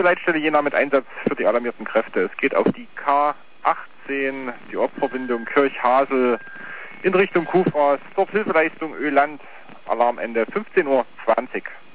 Leitstelle Jena mit Einsatz für die alarmierten Kräfte. Es geht auf die K18, die Ortsverbindung Kirchhasel in Richtung Kufras. Dort Hilfeleistung Öland, Alarmende 15:20 Uhr.